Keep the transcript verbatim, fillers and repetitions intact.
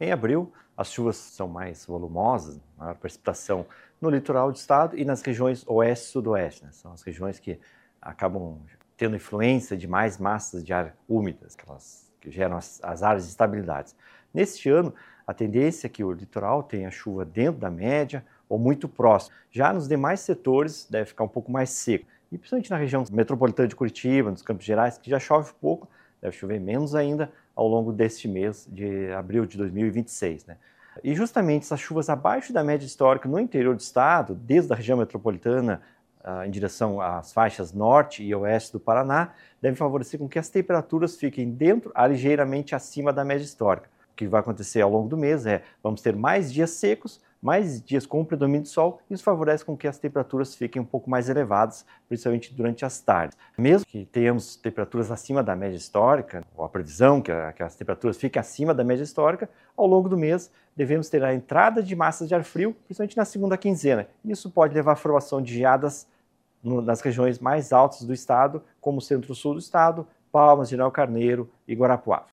Em abril, as chuvas são mais volumosas, maior precipitação no litoral do estado e nas regiões oeste e sudoeste, né? São as regiões que acabam tendo influência de mais massas de ar úmidas, aquelas que geram as, as áreas de estabilidade. Neste ano, a tendência é que o litoral tenha chuva dentro da média ou muito próximo. Já nos demais setores, deve ficar um pouco mais seco. E principalmente na região metropolitana de Curitiba, nos Campos Gerais, que já chove pouco, deve chover menos ainda ao longo deste mês de abril de dois mil e vinte e seis. Né? E justamente essas chuvas abaixo da média histórica no interior do estado, desde a região metropolitana uh, em direção às faixas norte e oeste do Paraná, devem favorecer com que as temperaturas fiquem dentro, a ligeiramente acima da média histórica. O que vai acontecer ao longo do mês é, vamos ter mais dias secos, mais dias com predomínio de sol, e isso favorece com que as temperaturas fiquem um pouco mais elevadas, principalmente durante as tardes. Mesmo que tenhamos temperaturas acima da média histórica, ou a previsão que, a, que as temperaturas fiquem acima da média histórica, ao longo do mês devemos ter a entrada de massas de ar frio, principalmente na segunda quinzena. Isso pode levar à formação de geadas no, nas regiões mais altas do estado, como o centro-sul do estado, Palmas, General Carneiro e Guarapuava.